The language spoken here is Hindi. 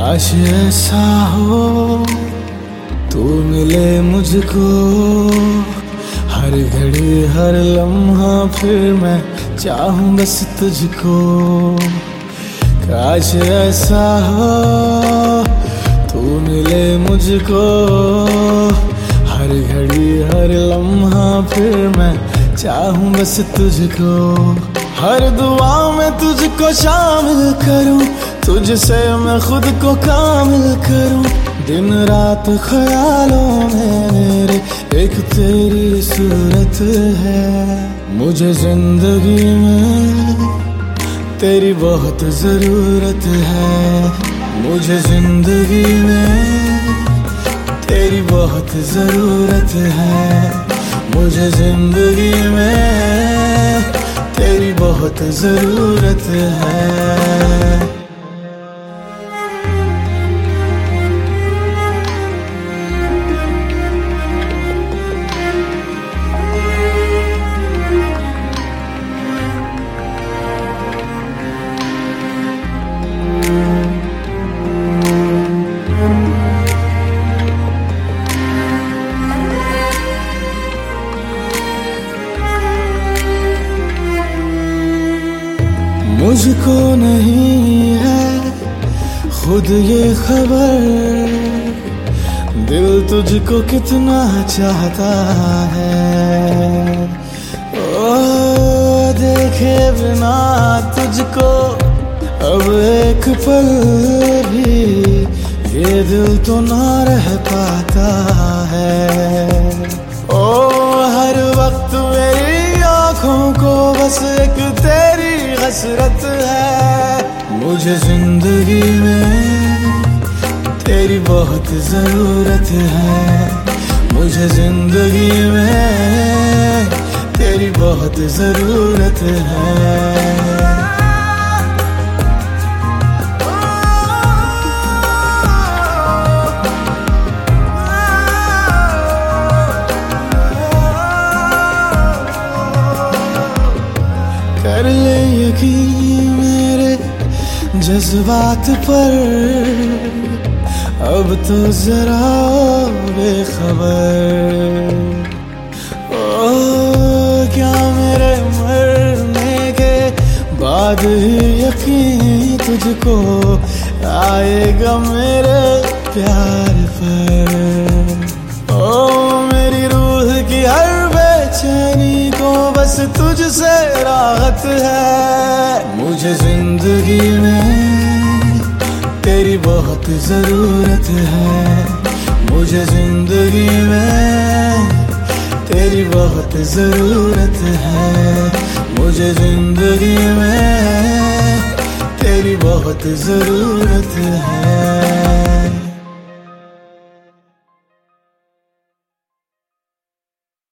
काश ऐसा हो तू मिले मुझको, हर घड़ी हर लम्हा फिर मैं चाहूं बस तुझको। काश ऐसा हो तू मिले मुझको, हर घड़ी हर लम्हा फिर मैं चाहूं बस तुझको। हर दुआ में तुझको शामिल करूं, तुझसे मैं खुद को कामिल करूं। दिन रात ख्यालों में मेरे एक तेरी सूरत है। मुझे जिंदगी में तेरी बहुत जरूरत है। मुझे जिंदगी में तेरी बहुत जरूरत है। मुझे जिंदगी में तेरी बहुत जरूरत है। मुझको नहीं है खुद ये खबर, दिल तुझको कितना चाहता है। ओ देखे बिना तुझको अब एक पल भी ये दिल तो ना रह पाता है। ओ हर वक्त मेरी आँखों को बस एक तेरी हसरत है। मुझे जिंदगी में तेरी बहुत जरूरत है। मुझे जिंदगी में तेरी बहुत जरूरत है। कर ले यकीन मेरे जज्बात पर, अब तो जरा बेखबर। ओ क्या मेरे मरने के बाद ही यकीन तुझको आएगा मेरे प्यार पर। ओ मेरी रूह की हर बेचैनी को बस तुझसे राहत है। मुझे जिंदगी में तेरी बहुत जरूरत है। मुझे जिंदगी में तेरी बहुत जरूरत है। मुझे जिंदगी में तेरी बहुत जरूरत है।